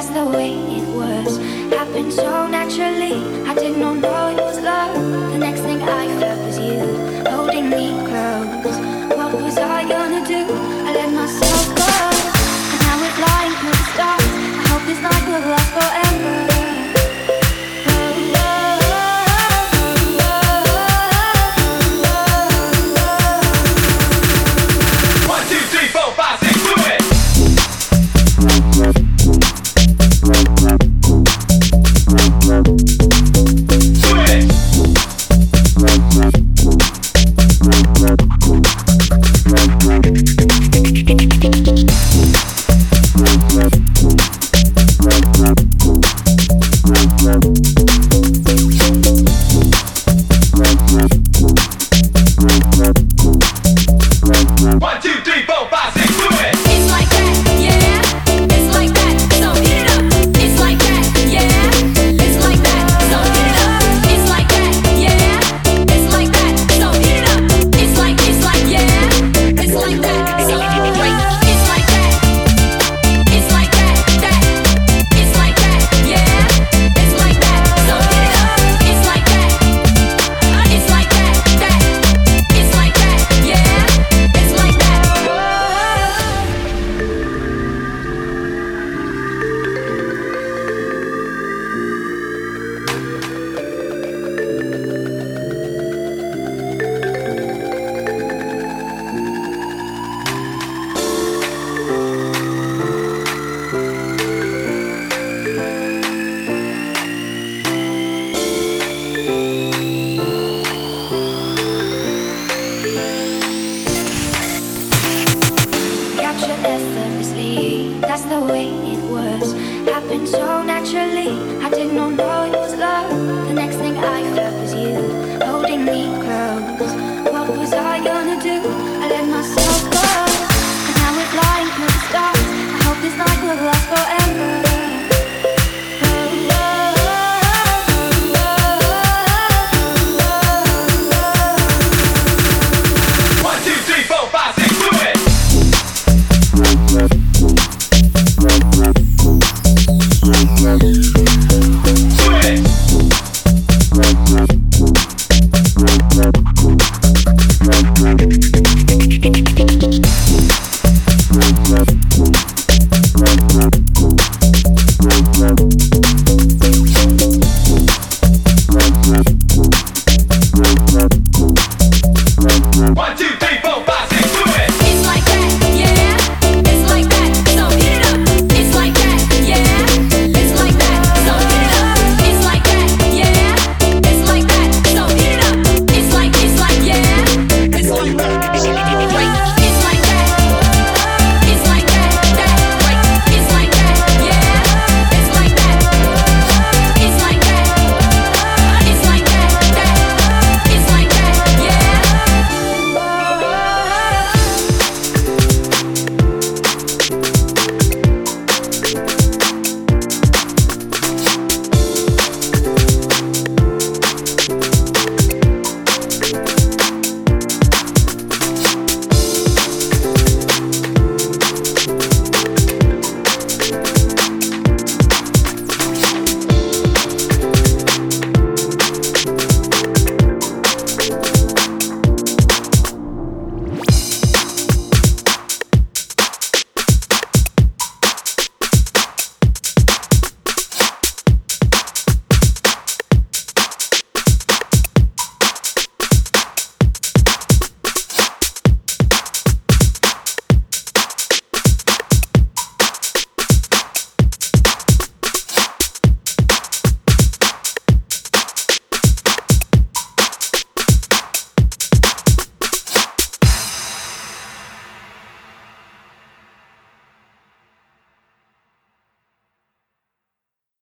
that's the way it was. Happened so naturally, I did not know it was love. The next thing I felt was you holding me close. What was I gonna do? I let myself go, and now we're flying through the stars. I hope this night will last forever. That's the way it was. Happened so naturally, I did not know it was love. The next thing I felt was you holding me close. What was I gonna do? I let myself go, and now we're flying through the stars. I hope this night will last forever. Switch.